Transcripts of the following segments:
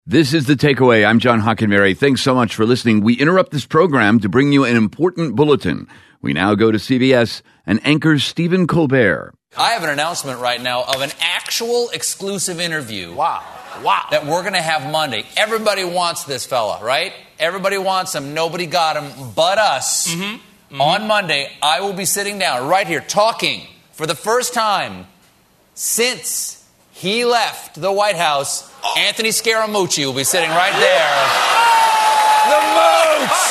This is The Takeaway. I'm John Hockenberry. Thanks so much for listening. We interrupt this program to bring you an important bulletin. We now go to CBS and anchor Stephen Colbert. I have an announcement right now of an actual exclusive interview. Wow. That we're going to have Monday. Everybody wants this fella, right? Everybody wants him. Nobody got him but us. On Monday, I will be sitting down right here talking for the first time since he left the White House. Anthony Scaramucci will be sitting right there. The mooch!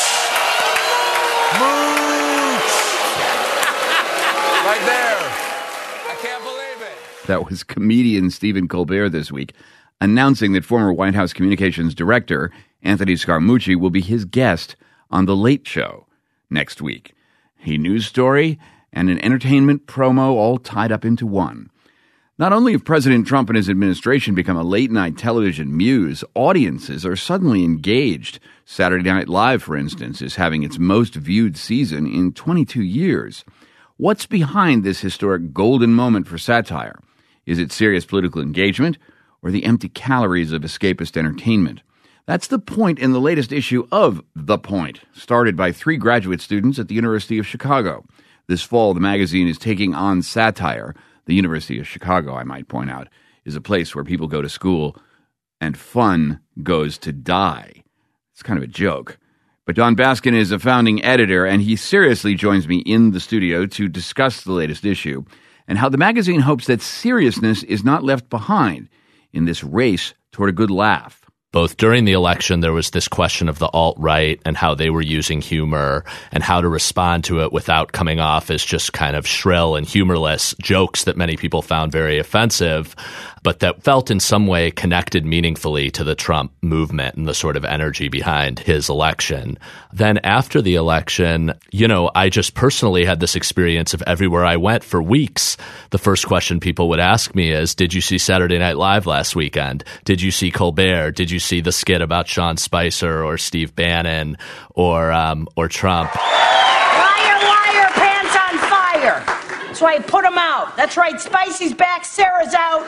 Right there. I can't believe it. That was comedian Stephen Colbert this week, announcing that former White House communications director Anthony Scaramucci will be his guest on The Late Show next week. A news story and an entertainment promo all tied up into one. Not only have President Trump and his administration become a late-night television muse, audiences are suddenly engaged. Saturday Night Live, for instance, is having its most viewed season in 22 years. What's behind this historic golden moment for satire? Is it serious political engagement or the empty calories of escapist entertainment? That's the point in the latest issue of The Point, started by 3 graduate students at the University of Chicago. This fall, the magazine is taking on satire. The University of Chicago, I might point out, is a place where people go to school and fun goes to die. It's kind of a joke. But Don Baskin is a founding editor, and he seriously joins me in the studio to discuss the latest issue and how the magazine hopes that seriousness is not left behind in this race toward a good laugh. Both during the election, there was this question of the alt-right and how they were using humor and how to respond to it without coming off as just kind of shrill and humorless jokes that many people found very offensive, but that felt in some way connected meaningfully to the Trump movement and the sort of energy behind his election. Then after the election, I just personally had this experience of everywhere I went for weeks. The first question people would ask me is, did you see Saturday Night Live last weekend? Did you see Colbert? Did you see the skit about Sean Spicer or Steve Bannon or Trump? Liar, pants on fire. That's why I put him out. That's right, Spicy's back, Sarah's out.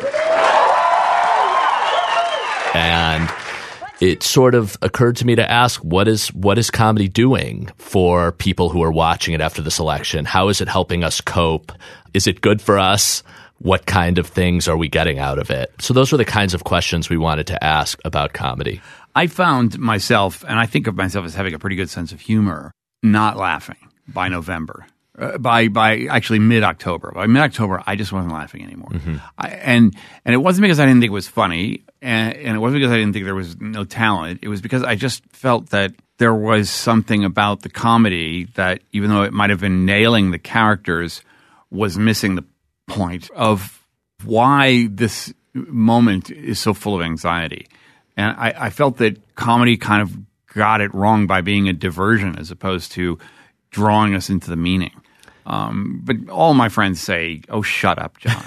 And it sort of occurred to me to ask, what is comedy doing for people who are watching it after this election? How is it helping us cope? Is it good for us? What kind of things are we getting out of it? So those were the kinds of questions we wanted to ask about comedy. I found myself, and I think of myself as having a pretty good sense of humor, not laughing by November. By actually mid-October. By mid-October, I just wasn't laughing anymore. And it wasn't because I didn't think it was funny, and it wasn't because I didn't think there was no talent. It was because I just felt that there was something about the comedy that, even though it might have been nailing the characters, was missing the point of why this moment is so full of anxiety. And I felt that comedy kind of got it wrong by being a diversion as opposed to drawing us into the meaning. But all my friends say, oh, shut up, John.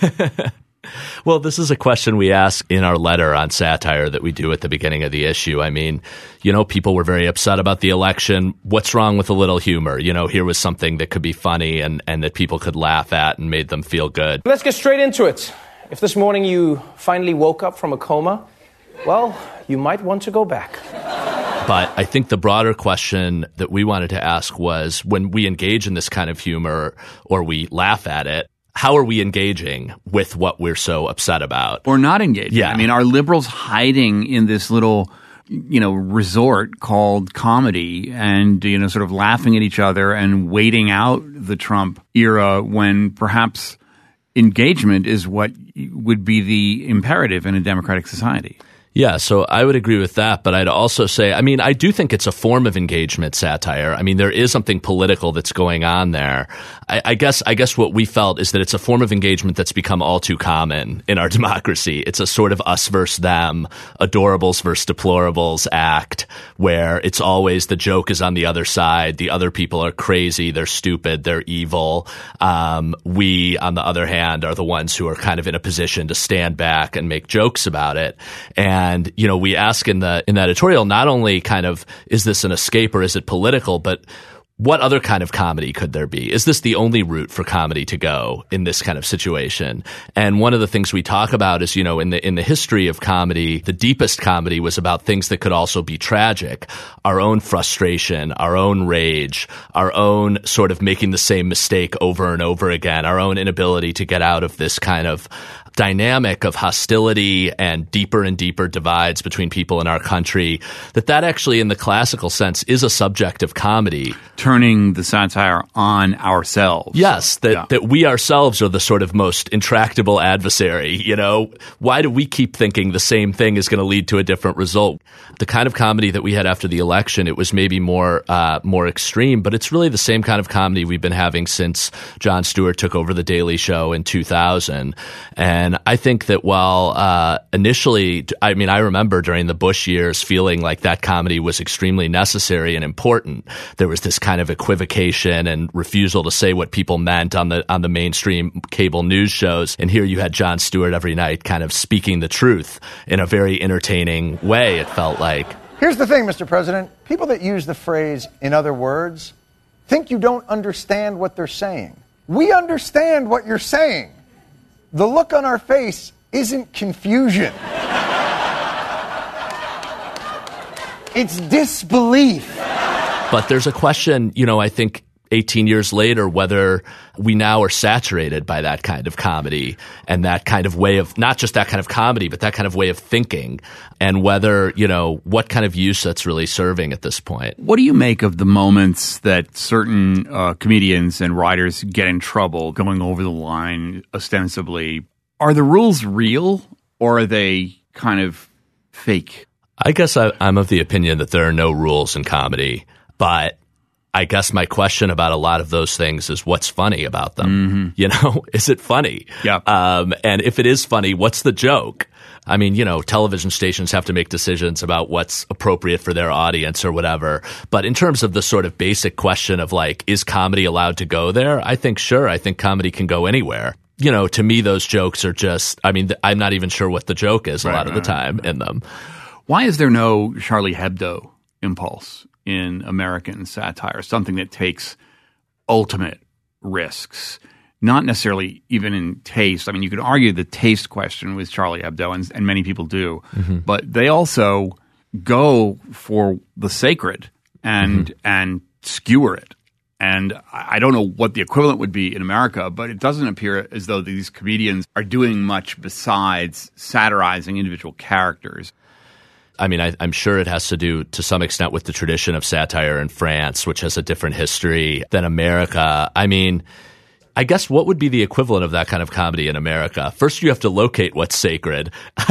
Well, this is a question we ask in our letter on satire that we do at the beginning of the issue. I mean, people were very upset about the election. What's wrong with a little humor? Here was something that could be funny and that people could laugh at and made them feel good. Let's get straight into it. If this morning you finally woke up from a coma, well, you might want to go back. But I think the broader question that we wanted to ask was, when we engage in this kind of humor or we laugh at it, how are we engaging with what we're so upset about? Or not engaging. Yeah. I mean, are liberals hiding in this little, resort called comedy and, sort of laughing at each other and waiting out the Trump era when perhaps engagement is what would be the imperative in a democratic society? Yeah, so I would agree with that, but I'd also say, I do think it's a form of engagement satire. There is something political that's going on there. I guess what we felt is that it's a form of engagement that's become all too common in our democracy. It's a sort of us versus them, adorables versus deplorables act, where it's always the joke is on the other side. The other people are crazy, they're stupid, they're evil. We, on the other hand, are the ones who are kind of in a position to stand back and make jokes about it. And, we ask in the editorial, not only kind of, is this an escape or is it political, but what other kind of comedy could there be? Is this the only route for comedy to go in this kind of situation? And one of the things we talk about is, in the history of comedy, the deepest comedy was about things that could also be tragic. Our own frustration, our own rage, our own sort of making the same mistake over and over again, our own inability to get out of this kind of dynamic of hostility and deeper divides between people in our country, that actually in the classical sense is a subject of comedy. Turning the satire on ourselves. Yes, that we ourselves are the sort of most intractable adversary. Why do we keep thinking the same thing is going to lead to a different result? The kind of comedy that we had after the election, it was maybe more extreme, but it's really the same kind of comedy we've been having since Jon Stewart took over The Daily Show in 2000. And I think that while initially, I remember during the Bush years feeling like that comedy was extremely necessary and important. There was this kind of equivocation and refusal to say what people meant on the mainstream cable news shows. And here you had Jon Stewart every night kind of speaking the truth in a very entertaining way, it felt like. Here's the thing, Mr. President. People that use the phrase, in other words, think you don't understand what they're saying. We understand what you're saying. The look on our face isn't confusion. It's disbelief. But there's a question, I think 18 years later, whether we now are saturated by that kind of comedy and that kind of way of, not just that kind of comedy, but that kind of way of thinking, and whether, what kind of use that's really serving at this point. What do you make of the moments that certain comedians and writers get in trouble going over the line ostensibly? Are the rules real, or are they kind of fake? I guess I'm of the opinion that there are no rules in comedy, but I guess my question about a lot of those things is what's funny about them? Mm-hmm. Is it funny? Yeah. And if it is funny, what's the joke? Television stations have to make decisions about what's appropriate for their audience or whatever. But in terms of the sort of basic question of is comedy allowed to go there? I think comedy can go anywhere. To me, those jokes are just, I'm not even sure what the joke is a lot of the time in them. Why is there no Charlie Hebdo impulse in American satire, something that takes ultimate risks, not necessarily even in taste? You could argue the taste question with Charlie Hebdo, and many people do, but they also go for the sacred and skewer it. And I don't know what the equivalent would be in America, but it doesn't appear as though these comedians are doing much besides satirizing individual characters. I'm sure it has to do to some extent with the tradition of satire in France, which has a different history than America. I guess what would be the equivalent of that kind of comedy in America? First, you have to locate what's sacred.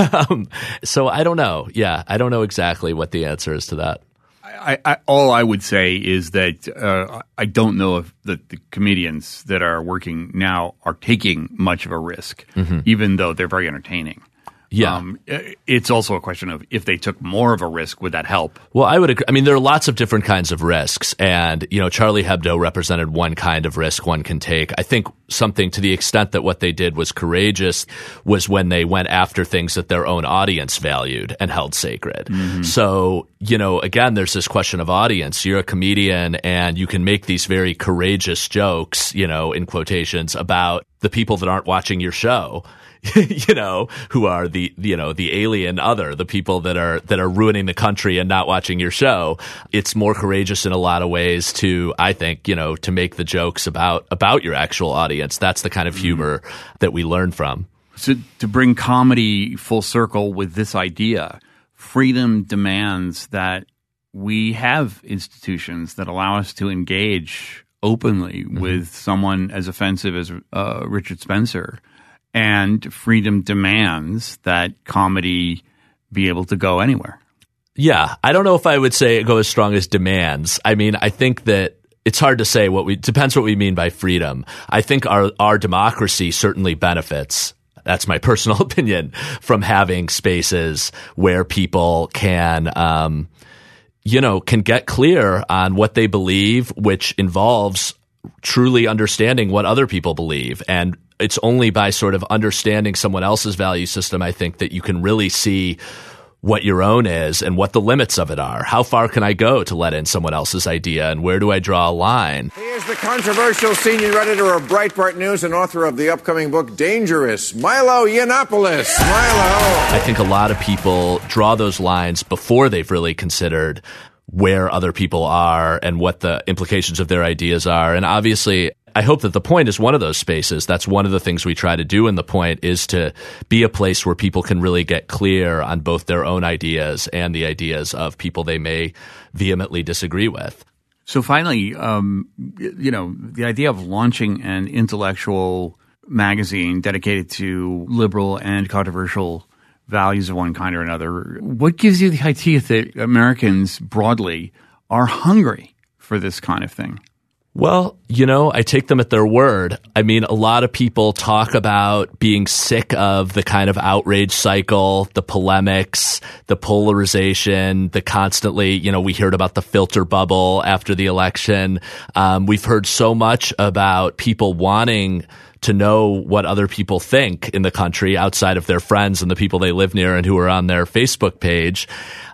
So I don't know. Yeah, I don't know exactly what the answer is to that. All I would say is that I don't know if the comedians that are working now are taking much of a risk, even though they're very entertaining. Yeah. It's also a question of if they took more of a risk, would that help? Well, I would agree. There are lots of different kinds of risks. And, Charlie Hebdo represented one kind of risk one can take. I think something to the extent that what they did was courageous was when they went after things that their own audience valued and held sacred. So, again, there's this question of audience. You're a comedian and you can make these very courageous jokes, in quotations, about the people that aren't watching your show. Who are the alien other, the people that are ruining the country and not watching your show. It's more courageous in a lot of ways to, I think, to make the jokes about your actual audience. That's the kind of humor that we learn from. So to bring comedy full circle with this idea, freedom demands that we have institutions that allow us to engage openly with someone as offensive as Richard Spencer. And freedom demands that comedy be able to go anywhere. Yeah. I don't know if I would say it go as strong as demands. I think that it's hard to say depends what we mean by freedom. I think our democracy certainly benefits, that's my personal opinion, from having spaces where people can get clear on what they believe, which involves truly understanding what other people believe. And it's only by sort of understanding someone else's value system, I think, that you can really see what your own is and what the limits of it are. How far can I go to let in someone else's idea, and where do I draw a line? He is the controversial senior editor of Breitbart News and author of the upcoming book Dangerous, Milo Yiannopoulos. Milo. I think a lot of people draw those lines before they've really considered where other people are and what the implications of their ideas are. And obviously, I hope that The Point is one of those spaces. That's one of the things we try to do in The Point, is to be a place where people can really get clear on both their own ideas and the ideas of people they may vehemently disagree with. So finally, the idea of launching an intellectual magazine dedicated to liberal and controversial values of one kind or another, what gives you the idea that Americans broadly are hungry for this kind of thing? Well, I take them at their word. I mean, a lot of people talk about being sick of the kind of outrage cycle, the polemics, the polarization, the constantly, we heard about the filter bubble after the election. We've heard so much about people wanting to know what other people think in the country outside of their friends and the people they live near and who are on their Facebook page.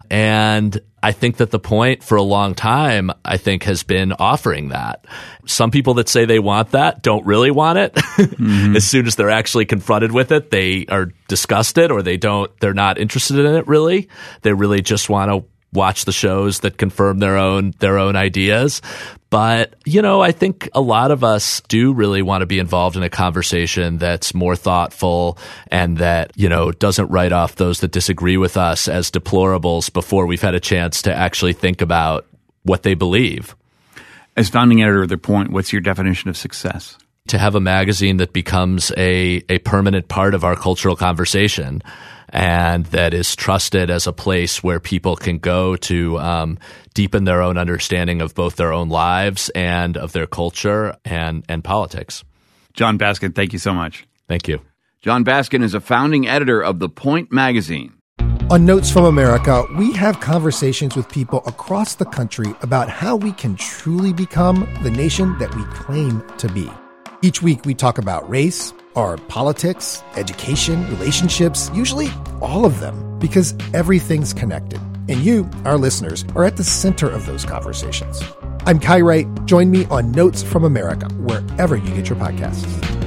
And I think that The Point for a long time, I think, has been offering that. Some people that say they want that don't really want it. Mm-hmm. As soon as they're actually confronted with it, they are disgusted, or they're not interested in it really. They really just want to watch the shows that confirm their own ideas. But, I think a lot of us do really want to be involved in a conversation that's more thoughtful and that, doesn't write off those that disagree with us as deplorables before we've had a chance to actually think about what they believe. As founding editor of The Point, what's your definition of success? To have a magazine that becomes a permanent part of our cultural conversation, and that is trusted as a place where people can go to deepen their own understanding of both their own lives and of their culture and politics. John Baskin, thank you so much. Thank you. John Baskin is a founding editor of The Point magazine. On Notes from America, we have conversations with people across the country about how we can truly become the nation that we claim to be. Each week, we talk about race, our politics, education, relationships, usually all of them, because everything's connected. And you, our listeners, are at the center of those conversations. I'm Kai Wright. Join me on Notes from America, wherever you get your podcasts.